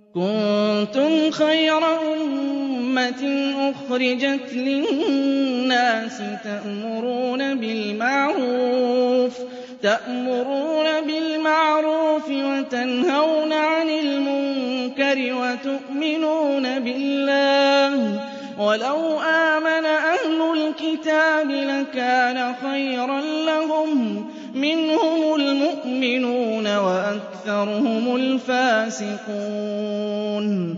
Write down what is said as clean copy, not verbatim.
كُنتُمْ خَيْرَ أُمَّةٍ أُخْرِجَتْ لِلنَّاسِ تَأْمُرُونَ بِالْمَعْرُوفِ وَتَنْهَوْنَ عَنِ الْمُنكَرِ وَتُؤْمِنُونَ بِاللَّهِ ۚ وَلَوْ آمَنَ أَهْلُ الْكِتَابِ لَكَانَ خَيْرًا لَّهُم ۚ مِّنْهُمُ الْمُؤْمِنُونَ وَأَكْثَرُهُمُ الْفَاسِقُونَ